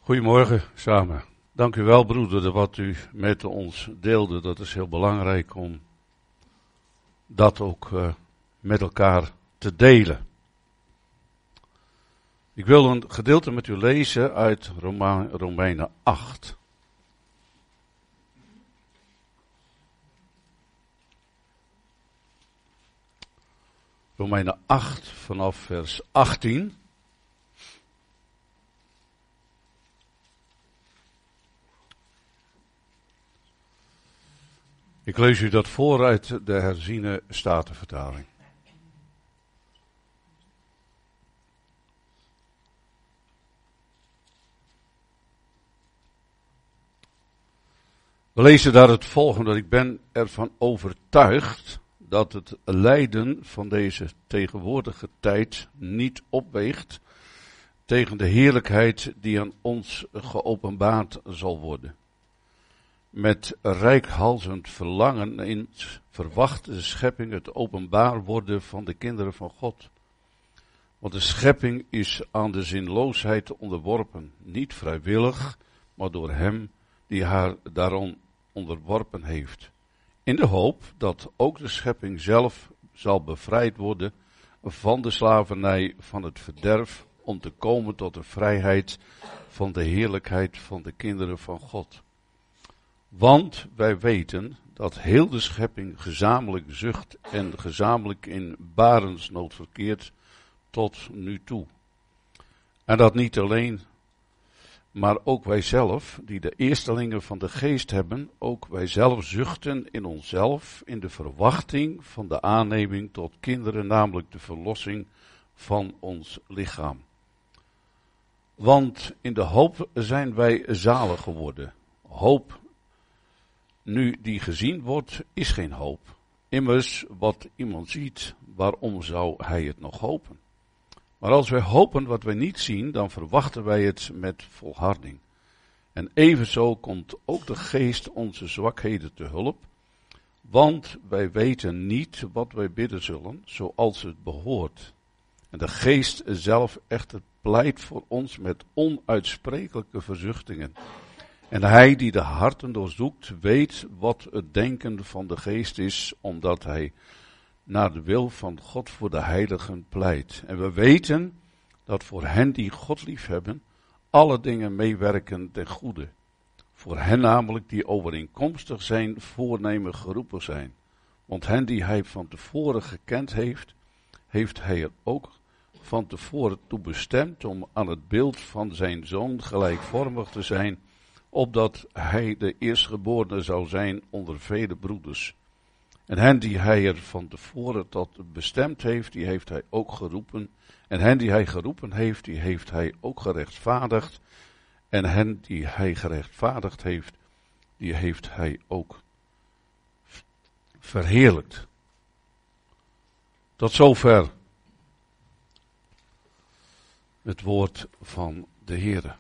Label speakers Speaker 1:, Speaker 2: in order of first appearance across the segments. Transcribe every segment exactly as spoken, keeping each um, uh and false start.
Speaker 1: Goedemorgen samen. Dank u wel, broeder, wat u met ons deelde. Dat is heel belangrijk om dat ook uh, met elkaar te delen. Ik wil een gedeelte met u lezen uit Roma, Romeinen acht. Romeinen acht vanaf vers achttien. Ik lees u dat voor uit de herziene statenvertaling. We lezen daar het volgende. Ik ben ervan overtuigd dat het lijden van deze tegenwoordige tijd niet opweegt tegen de heerlijkheid die aan ons geopenbaard zal worden. Met reikhalzend verlangen in verwacht de schepping het openbaar worden van de kinderen van God. Want de schepping is aan de zinloosheid onderworpen, niet vrijwillig, maar door hem die haar daarom onderworpen heeft. In de hoop dat ook de schepping zelf zal bevrijd worden van de slavernij van het verderf, om te komen tot de vrijheid van de heerlijkheid van de kinderen van God. Want wij weten dat heel de schepping gezamenlijk zucht en gezamenlijk in barensnood verkeert tot nu toe. En dat niet alleen, maar ook wij zelf, die de eerstelingen van de geest hebben, ook wij zelf zuchten in onszelf in de verwachting van de aanneming tot kinderen, namelijk de verlossing van ons lichaam. Want in de hoop zijn wij zalig geworden. Hoop nu die gezien wordt, is geen hoop. Immers, wat iemand ziet, waarom zou hij het nog hopen? Maar als wij hopen wat wij niet zien, dan verwachten wij het met volharding. En evenzo komt ook de geest onze zwakheden te hulp, want wij weten niet wat wij bidden zullen, zoals het behoort. En de geest zelf echter pleit voor ons met onuitsprekelijke verzuchtingen. En hij die de harten doorzoekt, weet wat het denken van de geest is, omdat hij naar de wil van God voor de heiligen pleit. En we weten dat voor hen die God liefhebben, alle dingen meewerken ten goede. Voor hen namelijk die overeenkomstig zijn voornemen geroepen zijn. Want hen die hij van tevoren gekend heeft, heeft hij er ook van tevoren toe bestemd om aan het beeld van zijn zoon gelijkvormig te zijn, opdat hij de eerstgeborene zou zijn onder vele broeders. En hen die hij er van tevoren tot bestemd heeft, die heeft hij ook geroepen. En hen die hij geroepen heeft, die heeft hij ook gerechtvaardigd. En hen die hij gerechtvaardigd heeft, die heeft hij ook verheerlijkt. Tot zover het woord van de Heere.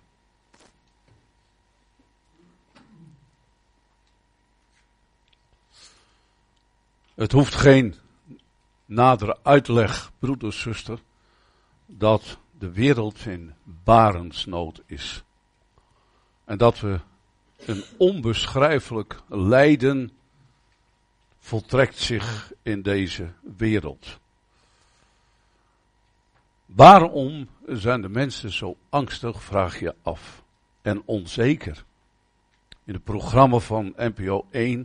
Speaker 1: Het hoeft geen nadere uitleg, broeder, zuster, dat de wereld in barensnood is. En dat we een onbeschrijfelijk lijden voltrekt zich in deze wereld. Waarom zijn de mensen zo angstig, vraag je af, en onzeker? In het programma van N P O één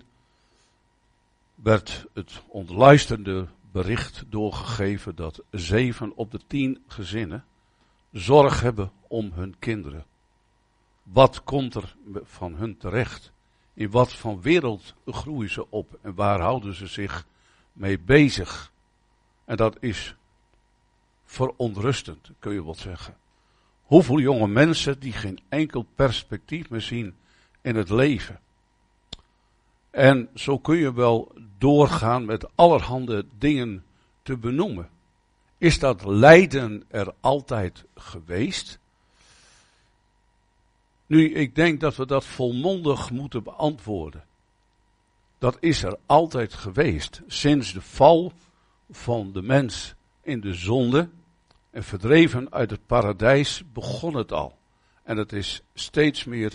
Speaker 1: werd het ontluisterende bericht doorgegeven dat zeven op de tien gezinnen zorg hebben om hun kinderen. Wat komt er van hun terecht? In wat voor wereld groeien ze op en waar houden ze zich mee bezig? En dat is verontrustend, kun je wel zeggen. Hoeveel jonge mensen die geen enkel perspectief meer zien in het leven. En zo kun je wel doorgaan met allerhande dingen te benoemen. Is dat lijden er altijd geweest? Nu, ik denk dat we dat volmondig moeten beantwoorden. Dat is er altijd geweest. Sinds de val van de mens in de zonde en verdreven uit het paradijs begon het al. En het is steeds meer,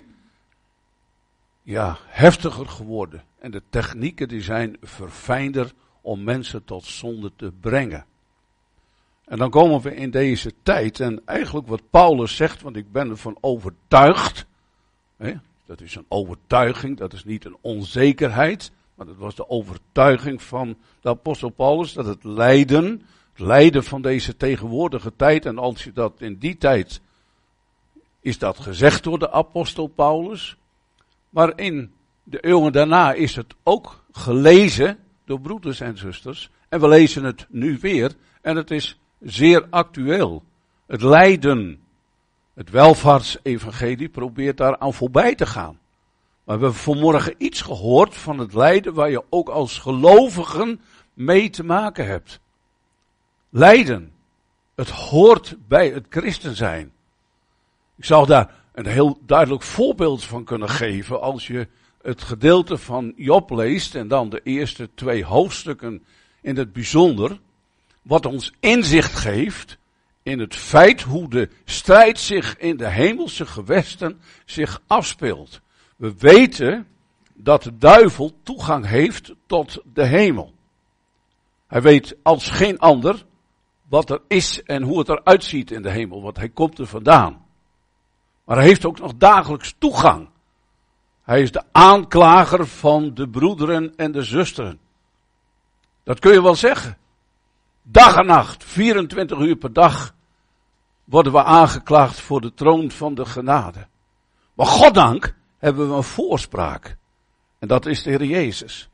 Speaker 1: ja, heftiger geworden. En de technieken die zijn verfijnder om mensen tot zonde te brengen. En dan komen we in deze tijd, en eigenlijk wat Paulus zegt, want ik ben ervan overtuigd, hè, dat is een overtuiging, dat is niet een onzekerheid, maar dat was de overtuiging van de apostel Paulus, dat het lijden, het lijden van deze tegenwoordige tijd, en als je dat in die tijd, is dat gezegd door de apostel Paulus, maar in de eeuwen daarna is het ook gelezen door broeders en zusters, en we lezen het nu weer, en het is zeer actueel. Het lijden, het welvaartsevangelie probeert daar aan voorbij te gaan. Maar we hebben vanmorgen iets gehoord van het lijden waar je ook als gelovigen mee te maken hebt. Lijden, het hoort bij het christen zijn. Ik zou daar een heel duidelijk voorbeeld van kunnen geven als je het gedeelte van Job leest en dan de eerste twee hoofdstukken in het bijzonder, wat ons inzicht geeft in het feit hoe de strijd zich in de hemelse gewesten zich afspeelt. We weten dat de duivel toegang heeft tot de hemel. Hij weet als geen ander wat er is en hoe het eruit ziet in de hemel, want hij komt er vandaan. Maar hij heeft ook nog dagelijks toegang. Hij is de aanklager van de broederen en de zusteren. Dat kun je wel zeggen. Dag en nacht, vierentwintig uur per dag, worden we aangeklaagd voor de troon van de genade. Maar goddank hebben we een voorspraak. En dat is de Heer Jezus.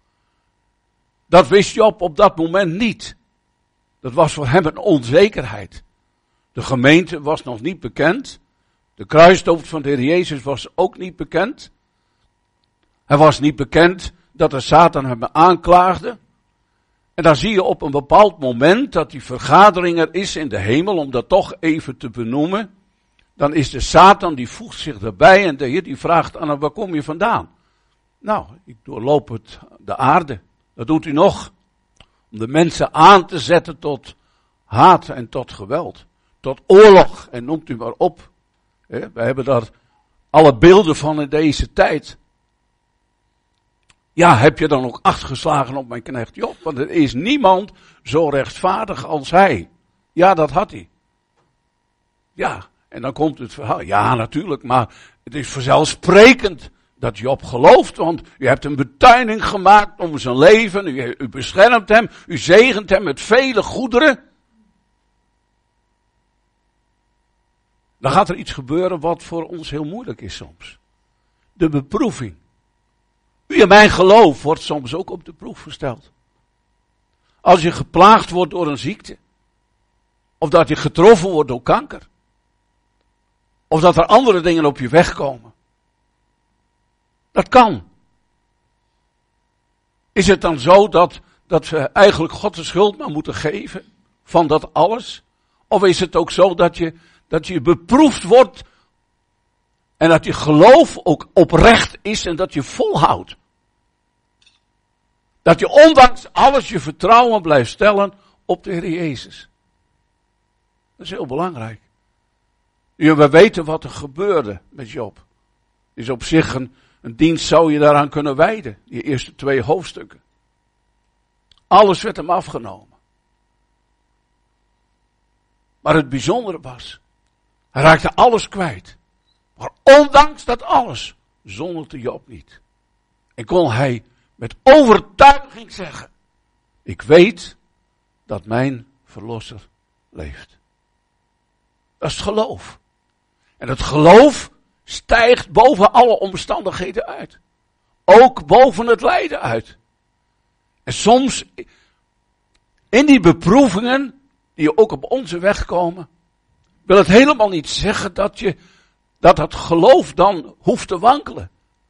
Speaker 1: Dat wist Job op dat moment niet. Dat was voor hem een onzekerheid. De gemeente was nog niet bekend. De kruisdoop van de Heer Jezus was ook niet bekend. Hij was niet bekend dat de Satan hem aanklaagde. En dan zie je op een bepaald moment dat die vergadering er is in de hemel, om dat toch even te benoemen. Dan is de Satan, die voegt zich erbij en de Heer die vraagt aan hem, waar kom je vandaan? Nou, ik doorloop het, de aarde. Dat doet u nog. Om de mensen aan te zetten tot haat en tot geweld. Tot oorlog en noemt u maar op. We hebben daar alle beelden van in deze tijd. Ja, heb je dan ook acht geslagen op mijn knecht Job? Want er is niemand zo rechtvaardig als hij. Ja, dat had hij. Ja, en dan komt het verhaal. Ja, natuurlijk, maar het is vanzelfsprekend dat Job gelooft. Want u hebt een betuining gemaakt om zijn leven. U, u beschermt hem. U zegent hem met vele goederen. Dan gaat er iets gebeuren wat voor ons heel moeilijk is soms. De beproeving. U en mijn geloof wordt soms ook op de proef gesteld. Als je geplaagd wordt door een ziekte. Of dat je getroffen wordt door kanker. Of dat er andere dingen op je weg komen. Dat kan. Is het dan zo dat, dat we eigenlijk God de schuld maar moeten geven van dat alles? Of is het ook zo dat je, dat je beproefd wordt en dat je geloof ook oprecht is en dat je volhoudt? Dat je ondanks alles je vertrouwen blijft stellen op de Heer Jezus. Dat is heel belangrijk. Ja, we weten wat er gebeurde met Job. Is op zich een, een dienst zou je daaraan kunnen wijden. Die eerste twee hoofdstukken. Alles werd hem afgenomen. Maar het bijzondere was, hij raakte alles kwijt. Maar ondanks dat alles, zonderde Job niet. En kon hij met overtuiging zeggen, ik weet dat mijn verlosser leeft. Dat is het geloof. En het geloof stijgt boven alle omstandigheden uit. Ook boven het lijden uit. En soms, in die beproevingen, die ook op onze weg komen, wil het helemaal niet zeggen dat je, dat het geloof dan hoeft te wankelen.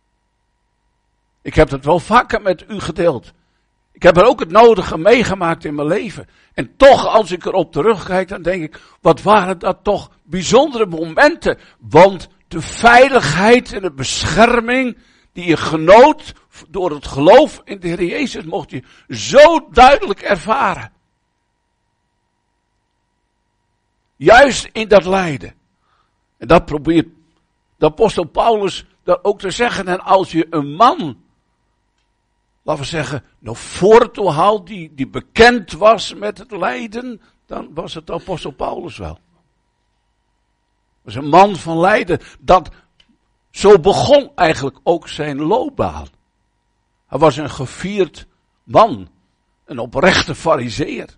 Speaker 1: Ik heb het wel vaker met u gedeeld. Ik heb er ook het nodige meegemaakt in mijn leven. En toch, als ik erop terugkijk, dan denk ik, wat waren dat toch bijzondere momenten. Want de veiligheid en de bescherming die je genoot door het geloof in de Heer Jezus, mocht je zo duidelijk ervaren. Juist in dat lijden. En dat probeert de apostel Paulus dat ook te zeggen. En als je een man, laten we zeggen, naar voren toe haalt, die, die bekend was met het lijden, dan was het de apostel Paulus wel. Was een man van lijden. Dat, zo begon eigenlijk ook zijn loopbaan. Hij was een gevierd man. Een oprechte farizeer.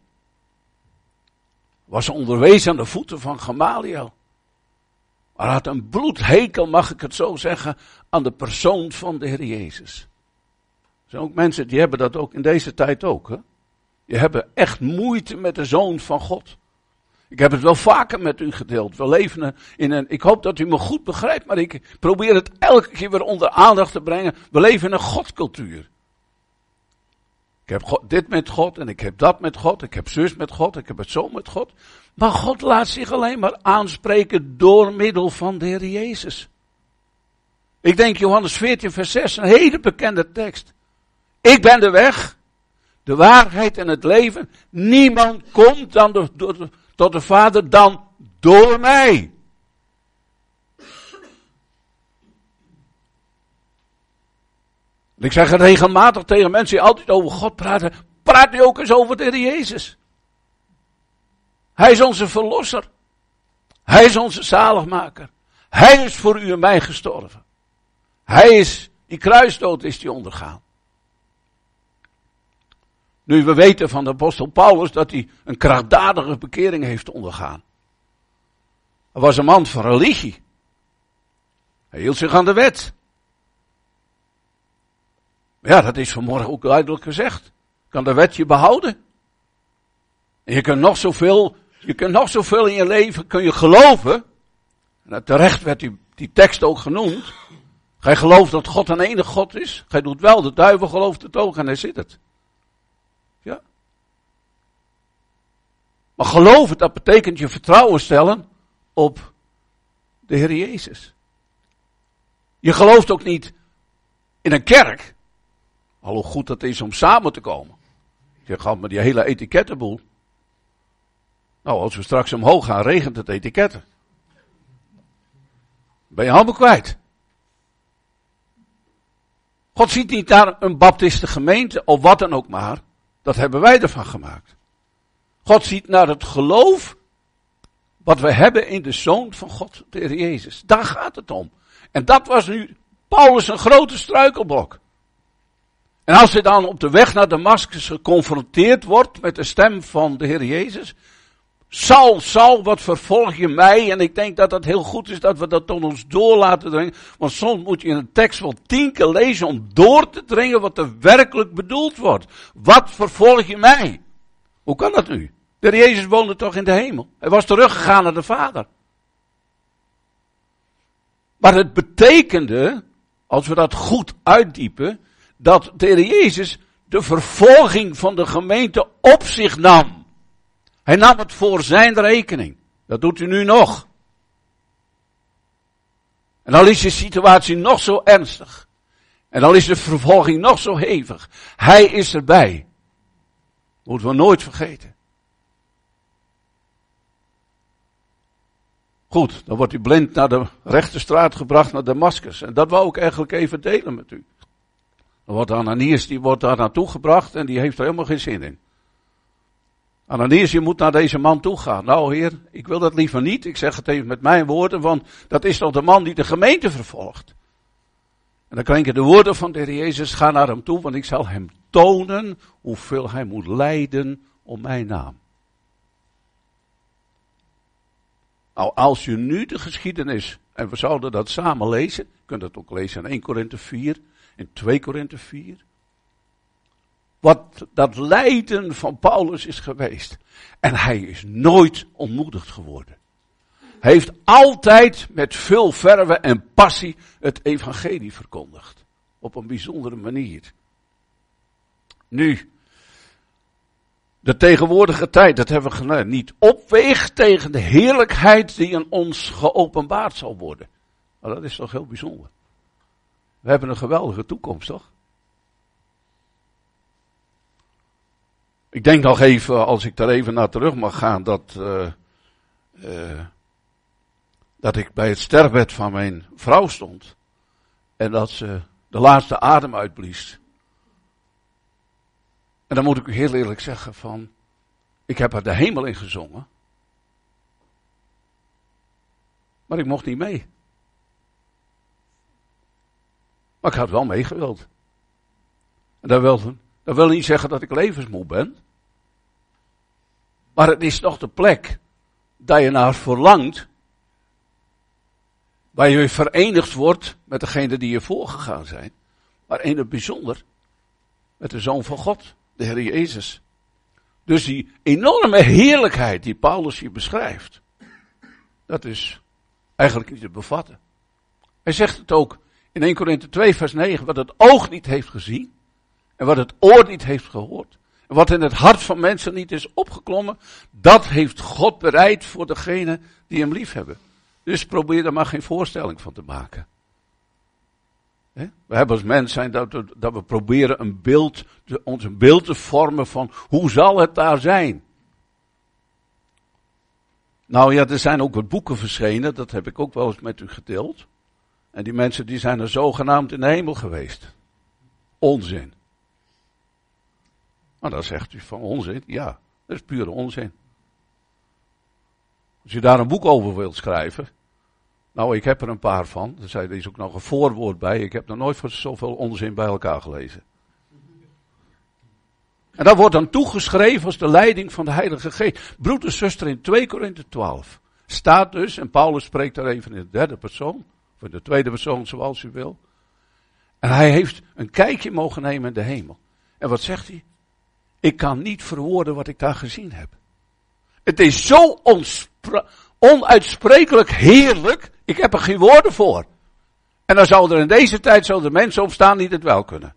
Speaker 1: Was onderwezen aan de voeten van Gamaliel. Maar hij had een bloedhekel, mag ik het zo zeggen, aan de persoon van de Heer Jezus. Er zijn ook mensen die hebben dat ook in deze tijd ook. Hè? Die hebben echt moeite met de Zoon van God. Ik heb het wel vaker met u gedeeld. We leven in een, ik hoop dat u me goed begrijpt, maar ik probeer het elke keer weer onder aandacht te brengen. We leven in een godcultuur. Ik heb God, dit met God en ik heb dat met God. Ik heb zus met God, ik heb het zo met God. Maar God laat zich alleen maar aanspreken door middel van de Heer Jezus. Ik denk Johannes veertien vers zes, een hele bekende tekst. Ik ben de weg, de waarheid en het leven. Niemand komt dan de, door de, tot de Vader dan door mij. Ik zeg regelmatig tegen mensen die altijd over God praten, praat nu ook eens over de Heer Jezus. Hij is onze verlosser. Hij is onze zaligmaker. Hij is voor u en mij gestorven. Hij is, die kruisdood is die ondergaan. Nu, we weten van de apostel Paulus dat hij een krachtdadige bekering heeft ondergaan. Hij was een man van religie. Hij hield zich aan de wet. Ja, dat is vanmorgen ook duidelijk gezegd. Kan de wet je behouden? En je kunt nog zoveel, je kunt nog zoveel in je leven, kun je geloven. En terecht werd die, die tekst ook genoemd. Gij gelooft dat God een enige God is. Gij doet wel, de duivel gelooft het ook en hij zit het. Ja. Maar geloven, dat betekent je vertrouwen stellen op de Heer Jezus. Je gelooft ook niet in een kerk. Al hoe goed dat is om samen te komen. Je gaat met die hele etikettenboel. Nou, als we straks omhoog gaan, regent het etiketten. Ben je allemaal kwijt. God ziet niet naar een baptistengemeente of wat dan ook maar. Dat hebben wij ervan gemaakt. God ziet naar het geloof wat we hebben in de Zoon van God, de Heer Jezus. Daar gaat het om. En dat was nu Paulus een grote struikelblok. En als hij dan op de weg naar Damascus geconfronteerd wordt met de stem van de Heer Jezus. Saul, Saul, wat vervolg je mij? En ik denk dat het heel goed is dat we dat tot ons door laten dringen. Want soms moet je in een tekst wel tien keer lezen om door te dringen wat er werkelijk bedoeld wordt. Wat vervolg je mij? Hoe kan dat nu? De Heer Jezus woonde toch in de hemel? Hij was teruggegaan naar de Vader. Maar het betekende, als we dat goed uitdiepen, dat de Heer Jezus de vervolging van de gemeente op zich nam. Hij nam het voor zijn rekening. Dat doet u nu nog. En al is je situatie nog zo ernstig. En al is de vervolging nog zo hevig. Hij is erbij. Moeten we nooit vergeten. Goed, dan wordt u blind naar de rechte straat gebracht, naar Damascus. En dat wou ik eigenlijk even delen met u. Dan wordt Ananias, die wordt daar naartoe gebracht en die heeft er helemaal geen zin in. Ananias, je moet naar deze man toe gaan. Nou heer, ik wil dat liever niet. Ik zeg het even met mijn woorden, want dat is toch de man die de gemeente vervolgt. En dan klinken de woorden van de Heer Jezus, ga naar hem toe, want ik zal hem tonen hoeveel hij moet lijden om mijn naam. Nou, als je nu de geschiedenis, en we zouden dat samen lezen, je kunt het ook lezen in Eerste Korinthe vier, in Tweede Korinthe vier. Wat dat lijden van Paulus is geweest. En hij is nooit ontmoedigd geworden. Hij heeft altijd met veel verve en passie het evangelie verkondigd. Op een bijzondere manier. Nu, de tegenwoordige tijd, dat hebben we geleerd, niet opweegt tegen de heerlijkheid die in ons geopenbaard zal worden. Maar dat is toch heel bijzonder. We hebben een geweldige toekomst, toch? Ik denk nog even, als ik daar even naar terug mag gaan, dat, uh, uh, dat ik bij het sterfbed van mijn vrouw stond. En dat ze de laatste adem uitblies. En dan moet ik u heel eerlijk zeggen van, ik heb haar de hemel in gezongen. Maar ik mocht niet mee. Maar ik had wel meegewild. En dat wil, dat wil niet zeggen dat ik levensmoe ben. Maar het is toch de plek dat je naar verlangt. Waar je weer verenigd wordt met degenen die je voorgegaan zijn. Maar in het bijzonder met de Zoon van God, de Heer Jezus. Dus die enorme heerlijkheid die Paulus hier beschrijft. Dat is eigenlijk niet te bevatten. Hij zegt het ook in Eerste Korinthe twee vers negen. Wat het oog niet heeft gezien. En wat het oor niet heeft gehoord. En wat in het hart van mensen niet is opgeklommen. Dat heeft God bereid voor degenen die hem lief hebben. Dus probeer er maar geen voorstelling van te maken. He? We hebben als mens zijn dat we, dat we proberen een beeld, ons een beeld te vormen van hoe zal het daar zijn. Nou ja, er zijn ook wat boeken verschenen, dat heb ik ook wel eens met u gedeeld. En die mensen die zijn er zogenaamd in de hemel geweest. Onzin. Maar dan zegt u van onzin, ja, dat is pure onzin. Als je daar een boek over wilt schrijven. Nou, ik heb er een paar van. Er zei, er is ook nog een voorwoord bij. Ik heb nog nooit voor zoveel onzin bij elkaar gelezen. En dat wordt dan toegeschreven als de leiding van de Heilige Geest. Broeder en zuster, in Tweede Korinthe twaalf staat dus, en Paulus spreekt daar even in de derde persoon. Of in de tweede persoon, zoals u wil. En hij heeft een kijkje mogen nemen in de hemel. En wat zegt hij? Ik kan niet verwoorden wat ik daar gezien heb. Het is zo onspra- onuitsprekelijk heerlijk. Ik heb er geen woorden voor. En dan zou er in deze tijd zo de mensen opstaan die het wel kunnen.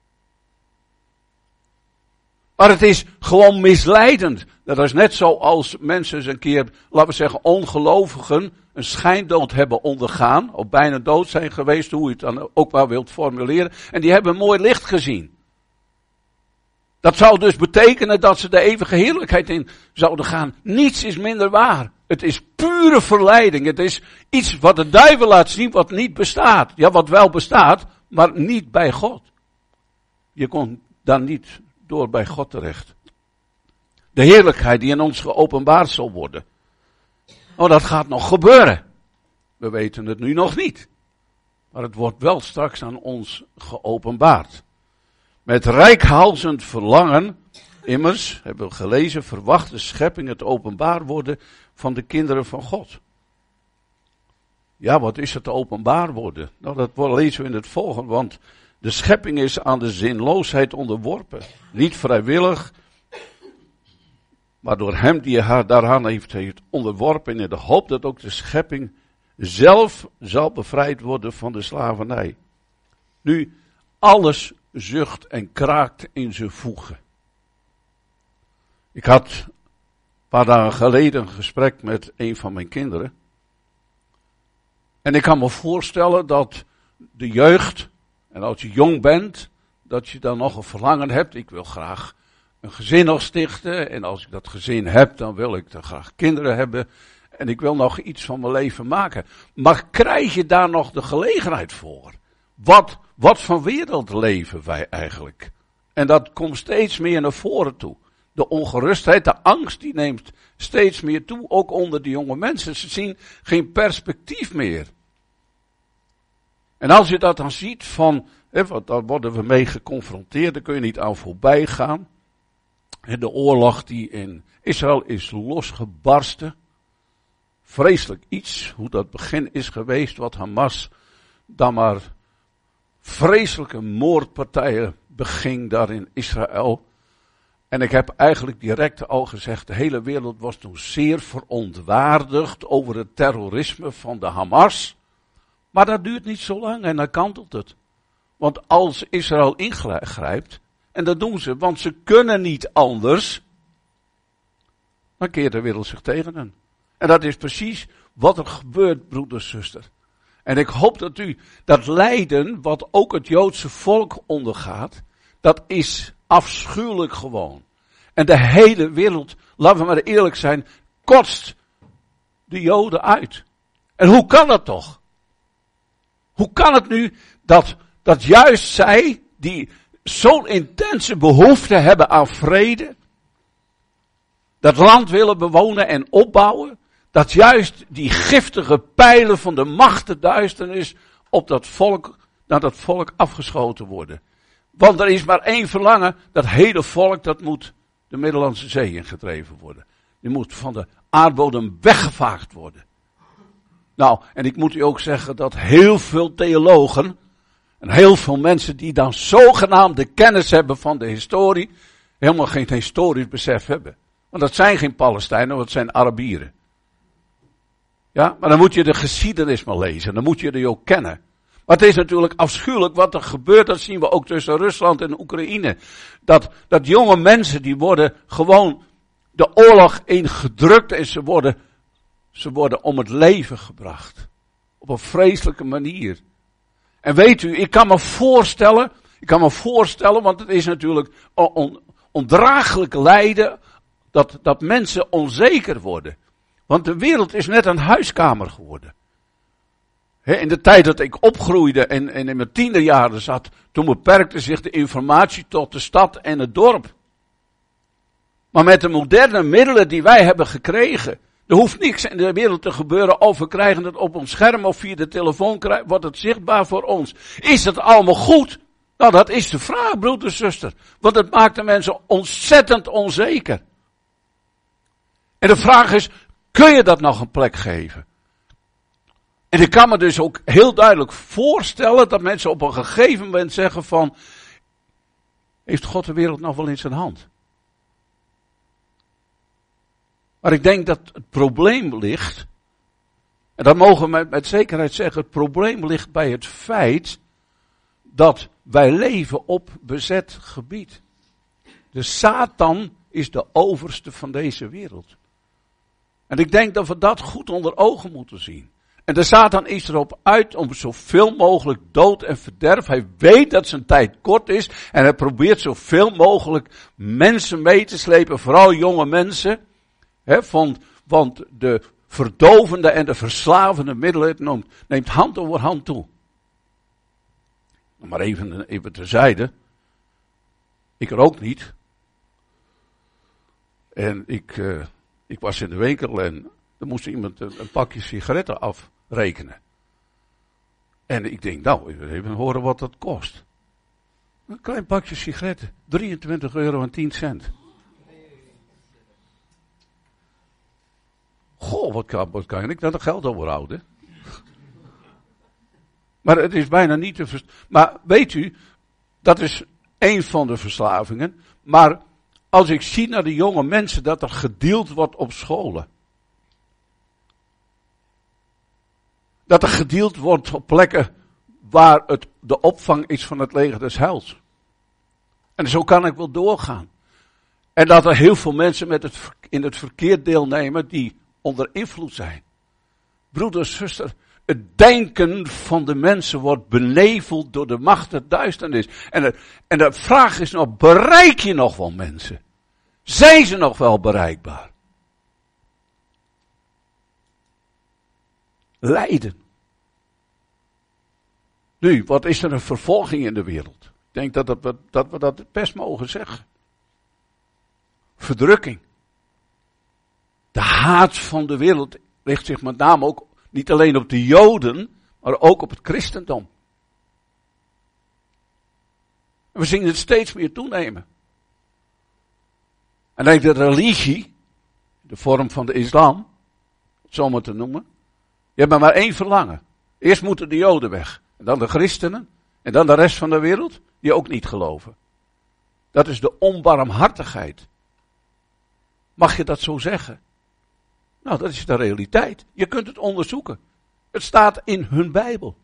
Speaker 1: Maar het is gewoon misleidend. Dat is net zoals mensen eens een keer, laten we zeggen, ongelovigen een schijndood hebben ondergaan. Of bijna dood zijn geweest, hoe je het dan ook maar wilt formuleren. En die hebben een mooi licht gezien. Dat zou dus betekenen dat ze de eeuwige heerlijkheid in zouden gaan. Niets is minder waar. Het is pure verleiding. Het is iets wat de duivel laat zien wat niet bestaat. Ja, wat wel bestaat, maar niet bij God. Je komt dan niet door bij God terecht. De heerlijkheid die in ons geopenbaard zal worden. Oh, dat gaat nog gebeuren. We weten het nu nog niet. Maar het wordt wel straks aan ons geopenbaard. Met reikhalzend verlangen, immers, hebben we gelezen, verwacht de schepping het openbaar worden van de kinderen van God. Ja, wat is het openbaar worden? Nou, dat lezen we in het volgende, want de schepping is aan de zinloosheid onderworpen. Niet vrijwillig, maar door hem die haar daaraan heeft, heeft onderworpen in de hoop dat ook de schepping zelf zal bevrijd worden van de slavernij. Nu, alles zucht en kraakt in zijn voegen. Ik had een paar dagen geleden een gesprek met een van mijn kinderen. En ik kan me voorstellen dat de jeugd, en als je jong bent, dat je dan nog een verlangen hebt. Ik wil graag een gezin nog stichten. En als ik dat gezin heb, dan wil ik dan graag kinderen hebben. En ik wil nog iets van mijn leven maken. Maar krijg je daar nog de gelegenheid voor? Wat, wat voor wereld leven wij eigenlijk? En dat komt steeds meer naar voren toe. De ongerustheid, de angst, die neemt steeds meer toe, ook onder de jonge mensen. Ze zien geen perspectief meer. En als je dat dan ziet van, hè, want daar worden we mee geconfronteerd, daar kun je niet aan voorbij gaan. En de oorlog die in Israël is losgebarsten. Vreselijk iets, hoe dat begin is geweest, wat Hamas dan maar vreselijke moordpartijen beging daar in Israël. En ik heb eigenlijk direct al gezegd, de hele wereld was toen zeer verontwaardigd over het terrorisme van de Hamas. Maar dat duurt niet zo lang en dan kantelt het. Want als Israël ingrijpt, en dat doen ze, want ze kunnen niet anders, dan keert de wereld zich tegen hen. En dat is precies wat er gebeurt, broeder en zuster. En ik hoop dat u dat lijden, wat ook het Joodse volk ondergaat, dat is afschuwelijk gewoon. En de hele wereld, laten we maar eerlijk zijn, kotst de Joden uit. En hoe kan dat toch? Hoe kan het nu dat, dat juist zij, die zo'n intense behoefte hebben aan vrede, dat land willen bewonen en opbouwen, dat juist die giftige pijlen van de machtenduisternis op dat volk, naar dat volk afgeschoten worden. Want er is maar één verlangen, dat hele volk, dat moet de Middellandse Zee ingedreven worden. Die moet van de aardbodem weggevaagd worden. Nou, en ik moet u ook zeggen dat heel veel theologen en heel veel mensen die dan zogenaamde kennis hebben van de historie, helemaal geen historisch besef hebben. Want dat zijn geen Palestijnen, dat zijn Arabieren. Ja, maar dan moet je de geschiedenis maar lezen, dan moet je die ook kennen. Maar het is natuurlijk afschuwelijk wat er gebeurt, dat zien we ook tussen Rusland en Oekraïne. Dat, dat jonge mensen, die worden gewoon de oorlog ingedrukt en ze worden, ze worden om het leven gebracht. Op een vreselijke manier. En weet u, ik kan me voorstellen, ik kan me voorstellen, want het is natuurlijk on, ondraaglijk lijden, dat, dat mensen onzeker worden. Want de wereld is net een huiskamer geworden. He, in de tijd dat ik opgroeide en, en in mijn tienerjaren zat, toen beperkte zich de informatie tot de stad en het dorp. Maar met de moderne middelen die wij hebben gekregen, er hoeft niks in de wereld te gebeuren of we krijgen het op ons scherm of via de telefoon, wordt het zichtbaar voor ons. Is dat allemaal goed? Nou, dat is de vraag, broeder en zuster. Want het maakt de mensen ontzettend onzeker. En de vraag is, kun je dat nog een plek geven? En ik kan me dus ook heel duidelijk voorstellen dat mensen op een gegeven moment zeggen van, heeft God de wereld nog wel in zijn hand? Maar ik denk dat het probleem ligt, en dat mogen we met, met zekerheid zeggen, het probleem ligt bij het feit dat wij leven op bezet gebied. De Satan is de overste van deze wereld. En ik denk dat we dat goed onder ogen moeten zien. En de Satan is erop uit om zoveel mogelijk dood en verderf. Hij weet dat zijn tijd kort is. En hij probeert zoveel mogelijk mensen mee te slepen. Vooral jonge mensen. He, want, want de verdovende en de verslavende middelen het neemt, neemt hand over hand toe. Maar even, even terzijde. Ik er ook niet. En ik, uh, ik was in de winkel en er moest iemand een, een pakje sigaretten afrekenen. En ik denk, nou, even horen wat dat kost. Een klein pakje sigaretten, drieëntwintig euro en tien cent. Goh, wat kan, wat kan ik daar nog geld overhouden? Maar het is bijna niet te verstaan. Maar weet u, dat is een van de verslavingen. Maar als ik zie naar de jonge mensen dat er gedeeld wordt op scholen. Dat er gedeeld wordt op plekken waar het de opvang is van het leger des heils. En zo kan ik wel doorgaan. En dat er heel veel mensen met het, in het verkeer deelnemen die onder invloed zijn. Broeder, zuster, het denken van de mensen wordt beneveld door de macht der duisternis. En de, en de vraag is nog, bereik je nog wel mensen? Zijn ze nog wel bereikbaar? Lijden. Nu, wat is er een vervolging in de wereld? Ik denk dat, dat, we, dat we dat best mogen zeggen. Verdrukking. De haat van de wereld richt zich met name ook niet alleen op de Joden, maar ook op het christendom. En we zien het steeds meer toenemen. En denk de religie, de vorm van de islam, het zo maar te noemen, je hebt maar één verlangen. Eerst moeten de Joden weg, en dan de christenen, en dan de rest van de wereld, die ook niet geloven. Dat is de onbarmhartigheid. Mag je dat zo zeggen? Nou, dat is de realiteit. Je kunt het onderzoeken. Het staat in hun Bijbel.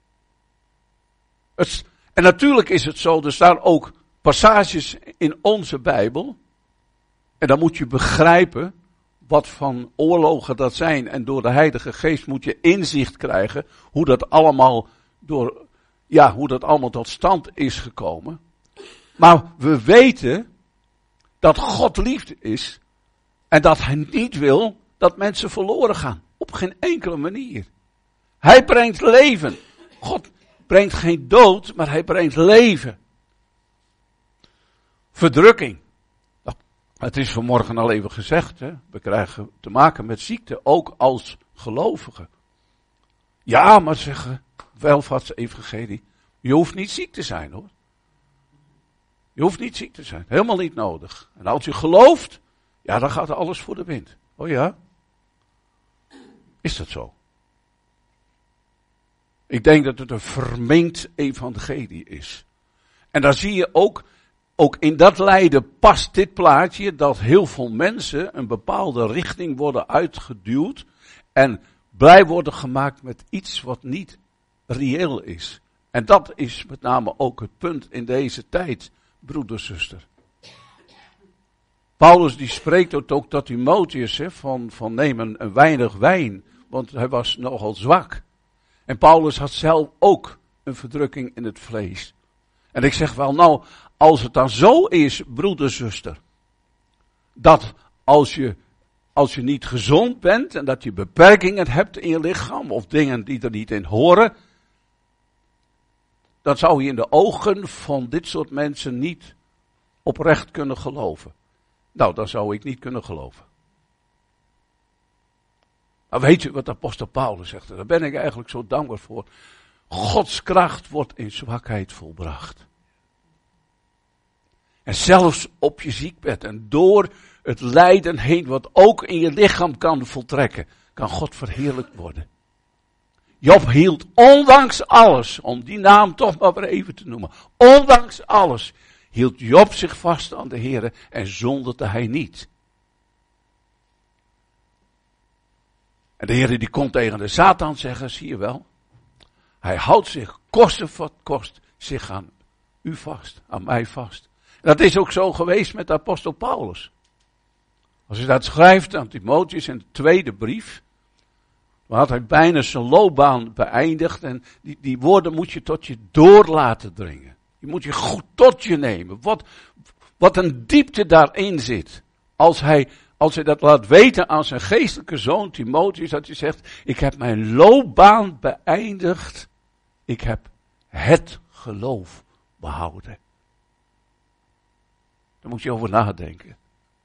Speaker 1: Het, en natuurlijk is het zo, er staan ook passages in onze Bijbel. En dan moet je begrijpen wat van oorlogen dat zijn. En door de Heilige Geest moet je inzicht krijgen hoe dat allemaal door, ja, hoe dat allemaal tot stand is gekomen. Maar we weten dat God liefde is en dat hij niet wil dat mensen verloren gaan. Op geen enkele manier. Hij brengt leven. God brengt geen dood, maar hij brengt leven. Verdrukking. Het is vanmorgen al even gezegd, hè? We krijgen te maken met ziekte, ook als gelovigen. Ja, maar zeggen welvaartsevangelie, je hoeft niet ziek te zijn hoor. Je hoeft niet ziek te zijn, helemaal niet nodig. En als je gelooft, ja, dan gaat er alles voor de wind. Oh ja? Is dat zo? Ik denk dat het een vermengd evangelie is. En daar zie je ook, ook in dat lijden past dit plaatje, dat heel veel mensen een bepaalde richting worden uitgeduwd en blij worden gemaakt met iets wat niet reëel is. En dat is met name ook het punt in deze tijd, broeder, zuster. Paulus die spreekt ook tot Timotheus hè, van, van neem een, een weinig wijn, want hij was nogal zwak. En Paulus had zelf ook een verdrukking in het vlees. En ik zeg wel, nou, als het dan zo is, broeder, zuster, dat als je, als je niet gezond bent en dat je beperkingen hebt in je lichaam of dingen die er niet in horen, dan zou je in de ogen van dit soort mensen niet oprecht kunnen geloven. Nou, dan zou ik niet kunnen geloven. Maar weet je wat apostel Paulus zegt? Daar ben ik eigenlijk zo dankbaar voor. Gods kracht wordt in zwakheid volbracht. En zelfs op je ziekbed en door het lijden heen, wat ook in je lichaam kan voltrekken, kan God verheerlijkt worden. Job hield ondanks alles, om die naam toch maar weer even te noemen, ondanks alles, hield Job zich vast aan de Heere en zondigde hij niet. En de Heere die kon tegen de Satan zeggen, zie je wel, hij houdt zich koste wat kost zich aan u vast, aan mij vast. En dat is ook zo geweest met de apostel Paulus. Als hij dat schrijft aan Timotheus in de tweede brief, dan had hij bijna zijn loopbaan beëindigd en die, die woorden moet je tot je door laten dringen. Je moet je goed tot je nemen. Wat, wat een diepte daarin zit. Als hij, als hij dat laat weten aan zijn geestelijke zoon Timotheus, dat hij zegt, ik heb mijn loopbaan beëindigd. Ik heb het geloof behouden. Daar moet je over nadenken.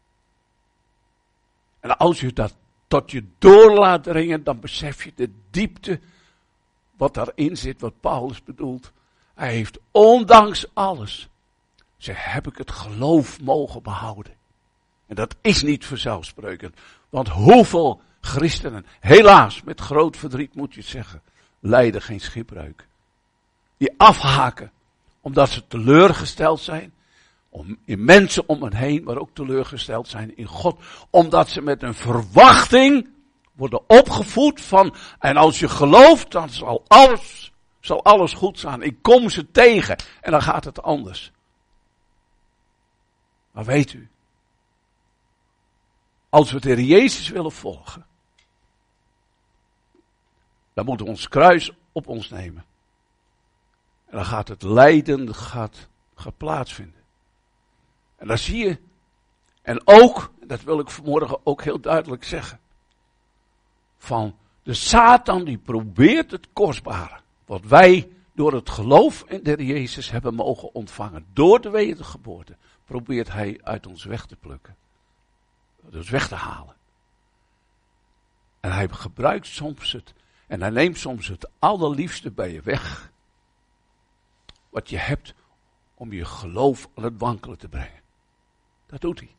Speaker 1: En als je dat tot je door laat dringen, dan besef je de diepte wat daarin zit, wat Paulus bedoelt. Hij heeft ondanks alles, ze heb ik het geloof mogen behouden. En dat is niet vanzelfsprekend. Want hoeveel christenen, helaas, met groot verdriet moet je het zeggen, lijden geen schipbreuk. Die afhaken, omdat ze teleurgesteld zijn. Om, in mensen om hen heen, maar ook teleurgesteld zijn in God. Omdat ze met een verwachting worden opgevoed van, en als je gelooft, dan zal alles, zal alles goed zijn. Ik kom ze tegen en dan gaat het anders. Maar weet u, als we de Heer Jezus willen volgen, dan moeten we ons kruis op ons nemen. En dan gaat het lijden gaat, gaat plaatsvinden. En dan zie je, en ook, dat wil ik vanmorgen ook heel duidelijk zeggen, van de Satan die probeert het kostbare, wat wij door het geloof in de Heer Jezus hebben mogen ontvangen, door de wedergeboorte, probeert hij uit ons weg te plukken. Dus weg te halen. En hij gebruikt soms het, en hij neemt soms het allerliefste bij je weg, wat je hebt om je geloof aan het wankelen te brengen. Dat doet hij.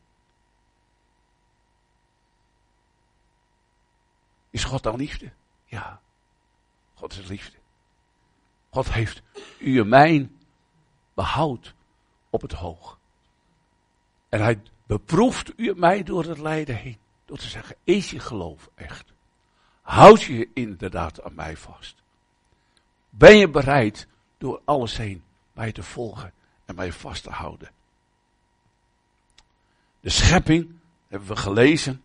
Speaker 1: Is God dan liefde? Ja. God is liefde. God heeft u en mij behoud op het hoog. En hij beproeft u en mij door het lijden heen. Door te zeggen, is je geloof echt? Houd je inderdaad aan mij vast? Ben je bereid door alles heen mij te volgen en mij vast te houden? De schepping, hebben we gelezen,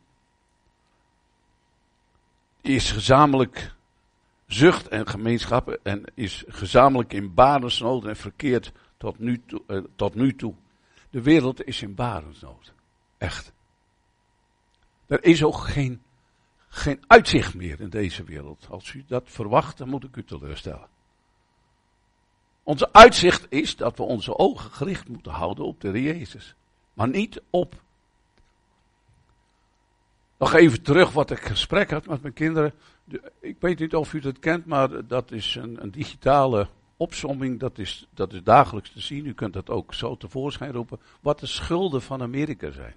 Speaker 1: is gezamenlijk zucht en gemeenschap en is gezamenlijk in barensnood en verkeerd tot nu toe. Eh, tot nu toe. De wereld is in barensnood. Echt. Er is ook geen, geen uitzicht meer in deze wereld. Als u dat verwacht, dan moet ik u teleurstellen. Onze uitzicht is dat we onze ogen gericht moeten houden op de Heer Jezus. Maar niet op. Nog even terug wat ik gesprek had met mijn kinderen. Ik weet niet of u dat kent, maar dat is een, een digitale opsomming. Dat is, dat is dagelijks te zien. U kunt dat ook zo tevoorschijn roepen. Wat de schulden van Amerika zijn.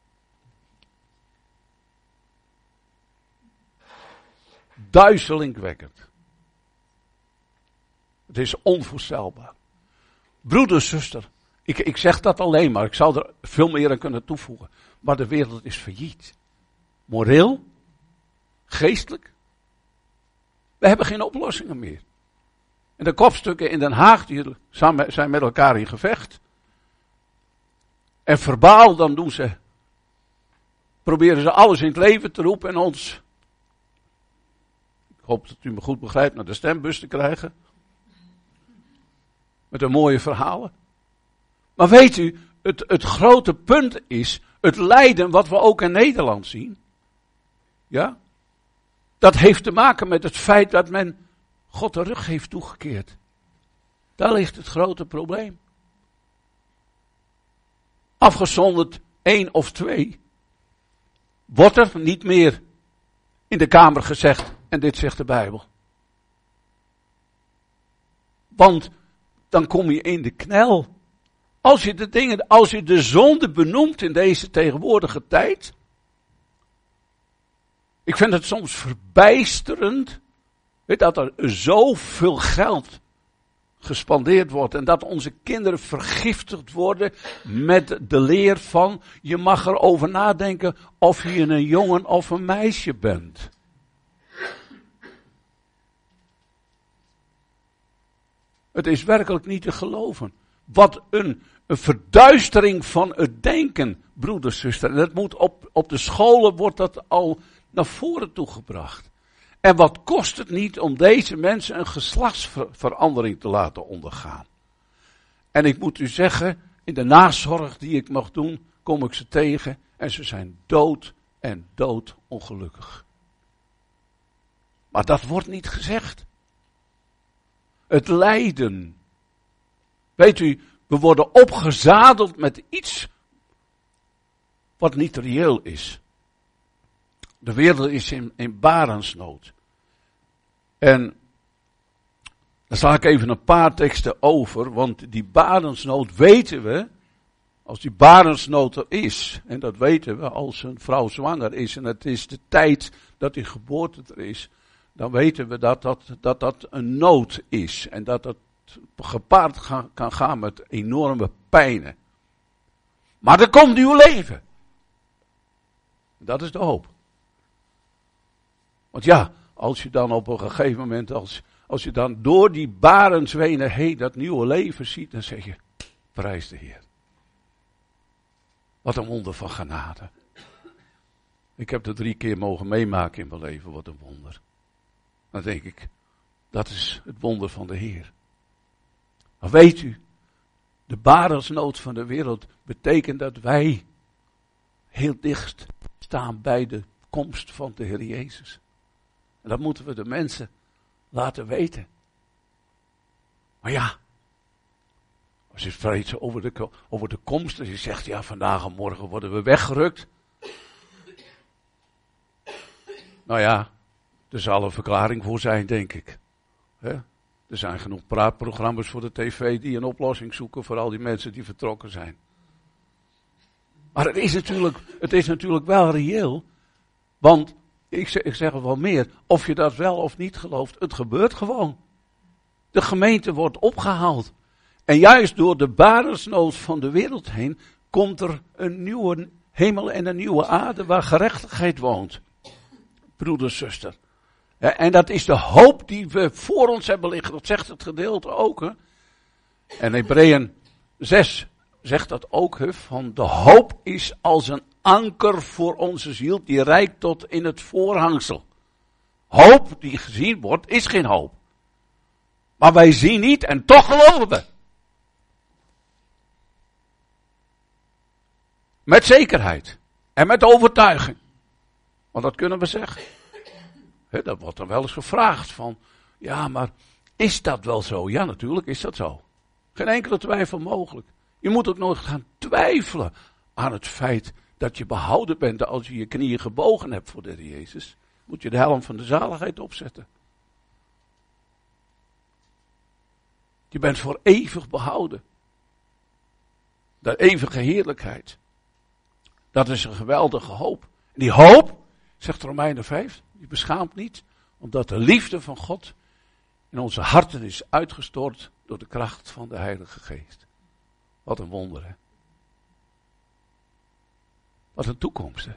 Speaker 1: Duizelingwekkend. Het is onvoorstelbaar. Broeder, zuster, ik, ik zeg dat alleen maar. Ik zou er veel meer aan kunnen toevoegen. Maar de wereld is failliet. Moreel, geestelijk. We hebben geen oplossingen meer. En de kopstukken in Den Haag die zijn met elkaar in gevecht. En verbaal, dan doen ze, proberen ze alles in het leven te roepen en ons, ik hoop dat u me goed begrijpt, naar de stembus te krijgen. Met een mooie verhalen. Maar weet u, het, het grote punt is, het lijden wat we ook in Nederland zien. Ja? Dat heeft te maken met het feit dat men God de rug heeft toegekeerd. Daar ligt het grote probleem. Afgezonderd één of twee. Wordt er niet meer in de Kamer gezegd, en dit zegt de Bijbel. Want dan kom je in de knel. Als je de dingen, als je de zonde benoemt in deze tegenwoordige tijd. Ik vind het soms verbijsterend, weet, dat er zoveel geld gespandeerd wordt en dat onze kinderen vergiftigd worden met de leer van, je mag erover nadenken of je een jongen of een meisje bent. Het is werkelijk niet te geloven. Wat een, een verduistering van het denken, broeders, zusters. En dat moet op, op de scholen wordt dat al naar voren toegebracht. En wat kost het niet om deze mensen een geslachtsverandering te laten ondergaan? En ik moet u zeggen, in de nazorg die ik mag doen, kom ik ze tegen en ze zijn dood en dood ongelukkig. Maar dat wordt niet gezegd. Het lijden. Weet u, we worden opgezadeld met iets wat niet reëel is. De wereld is in, in barensnood. En daar sla ik even een paar teksten over, want die barensnood weten we, als die barensnood er is, en dat weten we als een vrouw zwanger is, en het is de tijd dat die geboorte er is, dan weten we dat dat, dat, dat een nood is, en dat dat gepaard ga, kan gaan met enorme pijnen. Maar er komt nieuw leven. Dat is de hoop. Want ja, als je dan op een gegeven moment, als, als je dan door die barenswenen heen dat nieuwe leven ziet, dan zeg je, prijs de Heer. Wat een wonder van genade. Ik heb dat drie keer mogen meemaken in mijn leven, wat een wonder. Dan denk ik, dat is het wonder van de Heer. Maar weet u, de barensnood van de wereld betekent dat wij heel dicht staan bij de komst van de Heer Jezus. En dat moeten we de mensen laten weten. Maar ja, als je spreekt over de, over de komst, als je zegt, ja, vandaag en morgen worden we weggerukt. Nou ja, er zal een verklaring voor zijn, denk ik. He? Er zijn genoeg praatprogramma's voor de tv die een oplossing zoeken voor al die mensen die vertrokken zijn. Maar het is natuurlijk, het is natuurlijk wel reëel, want ik zeg, ik zeg het wel meer, of je dat wel of niet gelooft, het gebeurt gewoon. De gemeente wordt opgehaald. En juist door de barensnood van de wereld heen, komt er een nieuwe hemel en een nieuwe aarde waar gerechtigheid woont. Broeder, zuster. En dat is de hoop die we voor ons hebben liggen. Dat zegt het gedeelte ook. Hè? En Hebreeën zes zegt dat ook. Hè? Van de hoop is als een anker voor onze ziel. Die reikt tot in het voorhangsel. Hoop die gezien wordt is geen hoop. Maar wij zien niet en toch geloven we. Met zekerheid. En met overtuiging. Want dat kunnen we zeggen. He, dat wordt dan wel eens gevraagd van, ja, maar is dat wel zo? Ja, natuurlijk is dat zo. Geen enkele twijfel mogelijk. Je moet ook nooit gaan twijfelen aan het feit dat je behouden bent als je je knieën gebogen hebt voor de Heer Jezus. Moet je de helm van de zaligheid opzetten. Je bent voor eeuwig behouden. De eeuwige heerlijkheid. Dat is een geweldige hoop. En die hoop, zegt Romeinen vijf, die beschaamt niet, omdat de liefde van God in onze harten is uitgestort door de kracht van de Heilige Geest. Wat een wonder, hè. Wat een toekomst, hè.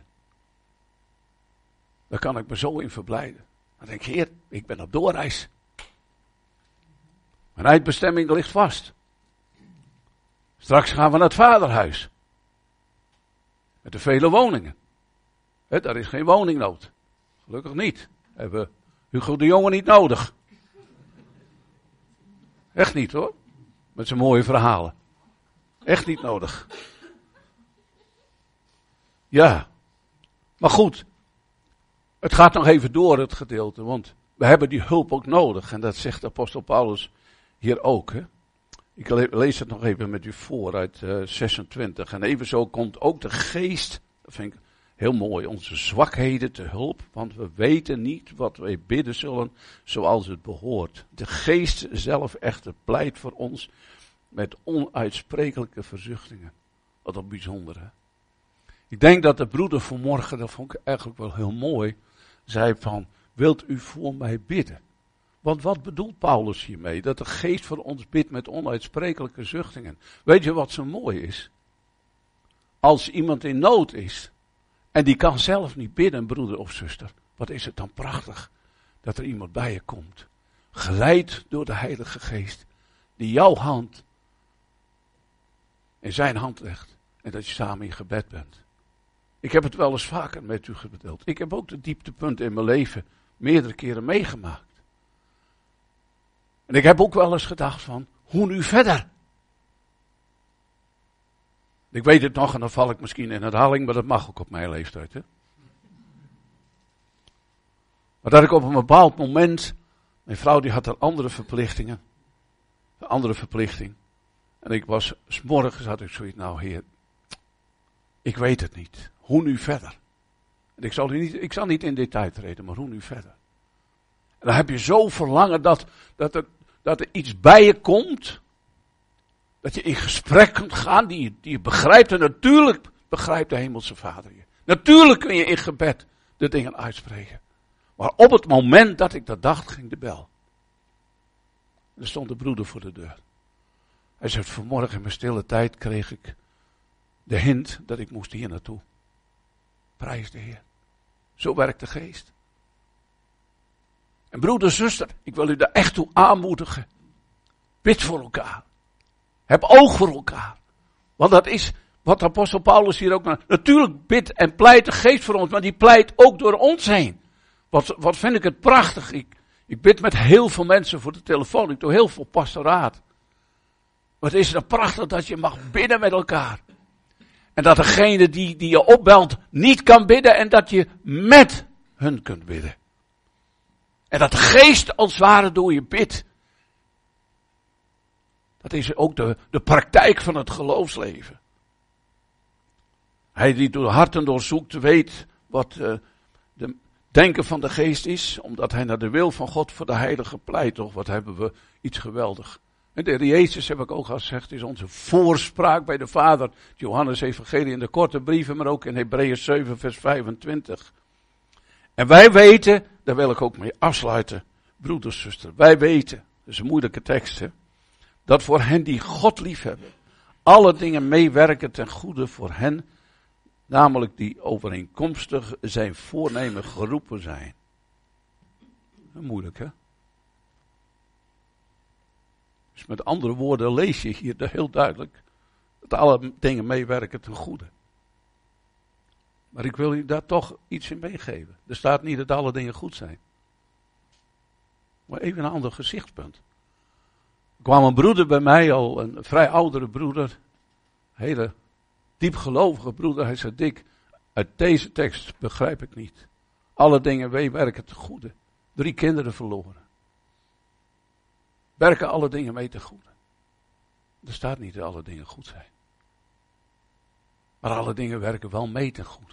Speaker 1: Daar kan ik me zo in verblijden. Dan denk ik, Heer, ik ben op doorreis. Mijn eindbestemming ligt vast. Straks gaan we naar het vaderhuis. Met de vele woningen. He, daar is geen woningnood. Gelukkig niet. Hebben we Hugo de Jonge niet nodig. Echt niet hoor. Met zijn mooie verhalen. Echt niet nodig. Ja. Maar goed. Het gaat nog even door het gedeelte. Want we hebben die hulp ook nodig. En dat zegt apostel Paulus hier ook. Hè? Ik lees het nog even met u voor uit uh, zesentwintig. En evenzo komt ook de geest. Dat vind ik heel mooi. Onze zwakheden te hulp. Want we weten niet wat wij bidden zullen zoals het behoort. De geest zelf echter pleit voor ons met onuitsprekelijke verzuchtingen. Wat een bijzonder, hè? Ik denk dat de broeder vanmorgen, dat vond ik eigenlijk wel heel mooi, zei van, wilt u voor mij bidden? Want wat bedoelt Paulus hiermee? Dat de geest voor ons bidt met onuitsprekelijke zuchtingen. Weet je wat zo mooi is? Als iemand in nood is, en die kan zelf niet bidden, broeder of zuster, wat is het dan prachtig dat er iemand bij je komt, geleid door de Heilige Geest, die jouw hand in zijn hand legt, en dat je samen in gebed bent. Ik heb het wel eens vaker met u gedeeld. Ik heb ook de dieptepunten in mijn leven meerdere keren meegemaakt. En ik heb ook wel eens gedacht van, hoe nu verder? Ik weet het nog en dan val ik misschien in herhaling, maar dat mag ook op mijn leeftijd. Hè? Maar dat ik op een bepaald moment, mijn vrouw die had er andere verplichtingen, een andere verplichting. En ik was, 's morgens had ik zoiets, nou Heer, ik weet het niet. Hoe nu verder? En ik zal, niet, ik zal niet in detail treden, maar hoe nu verder? En dan heb je zo verlangen dat, dat, er, dat er iets bij je komt. Dat je in gesprek kunt gaan die je, die je begrijpt. En natuurlijk begrijpt de Hemelse Vader je. Natuurlijk kun je in gebed de dingen uitspreken. Maar op het moment dat ik dat dacht, ging de bel. En er stond de broeder voor de deur. Hij zei, vanmorgen in mijn stille tijd kreeg ik de hint dat ik moest hier naartoe. Prijs de Heer. Zo werkt de geest. En broeder, zuster, ik wil u daar echt toe aanmoedigen. Bid voor elkaar. Heb oog voor elkaar. Want dat is wat apostel Paulus hier ook naar. Natuurlijk bidt en pleit de geest voor ons, maar die pleit ook door ons heen. Wat, wat vind ik het prachtig. Ik, ik bid met heel veel mensen voor de telefoon. Ik doe heel veel pastoraat. Wat is het prachtig dat je mag bidden met elkaar. En dat degene die, die je opbelt niet kan bidden en dat je met hun kunt bidden. En dat de geest als het ware door je bidt. Dat is ook de, de praktijk van het geloofsleven. Hij die door de harten doorzoekt weet wat uh, de denken van de geest is. Omdat hij naar de wil van God voor de heilige pleit. Toch, wat hebben we iets geweldig. En de Heer Jezus, heb ik ook al gezegd, is onze voorspraak bij de Vader. Johannes Evangelie in de korte brieven, maar ook in Hebreeën zeven vers vijfentwintig. En wij weten, daar wil ik ook mee afsluiten, broeders, zusters. Wij weten, dat is een moeilijke tekst, hè, dat voor hen die God liefhebben, alle dingen meewerken ten goede voor hen, namelijk die overeenkomstig zijn voornemen geroepen zijn. Moeilijk, hè? Dus met andere woorden lees je hier heel duidelijk dat alle dingen meewerken ten goede. Maar ik wil je daar toch iets in meegeven. Er staat niet dat alle dingen goed zijn. Maar even een ander gezichtspunt. Er kwam een broeder bij mij, al een vrij oudere broeder, een hele diepgelovige broeder. Hij zei, Dick, uit deze tekst begrijp ik niet. Alle dingen meewerken ten goede. Drie kinderen verloren. Werken alle dingen mee ten goede? Er staat niet dat alle dingen goed zijn. Maar alle dingen werken wel mee ten goede.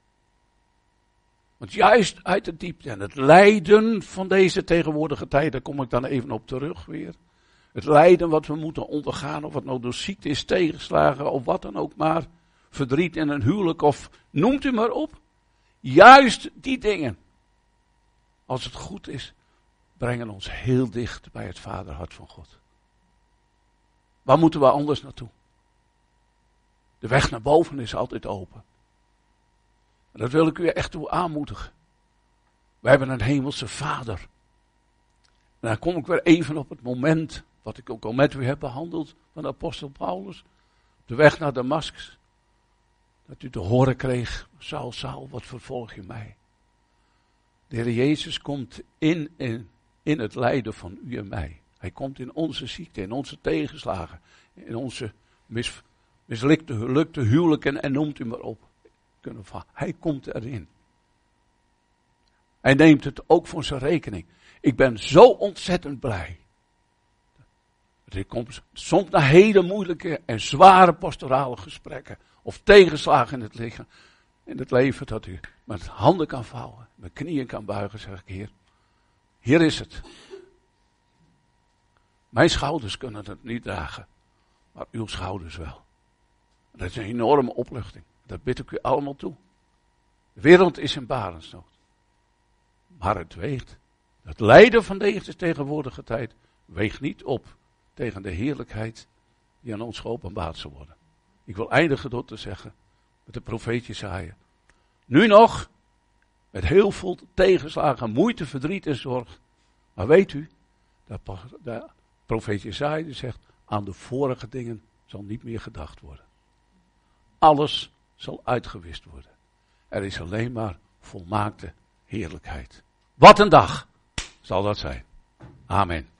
Speaker 1: Want juist uit de diepte en het lijden van deze tegenwoordige tijd, daar kom ik dan even op terug weer. Het lijden wat we moeten ondergaan, of het nou door ziekte is, tegenslagen of wat dan ook maar. Verdriet in een huwelijk of noemt u maar op. Juist die dingen, als het goed is, brengen ons heel dicht bij het vaderhart van God. Waar moeten we anders naartoe? De weg naar boven is altijd open. En dat wil ik u echt toe aanmoedigen. We hebben een hemelse Vader. En dan kom ik weer even op het moment, wat ik ook al met u heb behandeld, van de apostel Paulus. Op de weg naar Damascus. Dat u te horen kreeg, Saul, Saul, wat vervolg je mij? De Heer Jezus komt in, in, in het lijden van u en mij. Hij komt in onze ziekte, in onze tegenslagen, in onze mis, mislukte gelukte huwelijken en noemt u maar op. Hij komt erin. Hij neemt het ook voor zijn rekening. Ik ben zo ontzettend blij. Ik kom soms naar hele moeilijke en zware pastorale gesprekken. Of tegenslagen in het lichaam. In het leven dat u met handen kan vouwen. Met knieën kan buigen, zeg ik, Heer. Hier is het. Mijn schouders kunnen het niet dragen. Maar uw schouders wel. Dat is een enorme opluchting. Dat bid ik u allemaal toe. De wereld is in barensnood. Maar het weegt. Het lijden van deze tegenwoordige tijd weegt niet op tegen de heerlijkheid die aan ons geopenbaard zal worden. Ik wil eindigen door te zeggen met de profeet Jesaja. Nu nog, met heel veel tegenslagen, moeite, verdriet en zorg. Maar weet u, de profeet Jesaja zegt, aan de vorige dingen zal niet meer gedacht worden. Alles zal uitgewist worden. Er is alleen maar volmaakte heerlijkheid. Wat een dag zal dat zijn. Amen.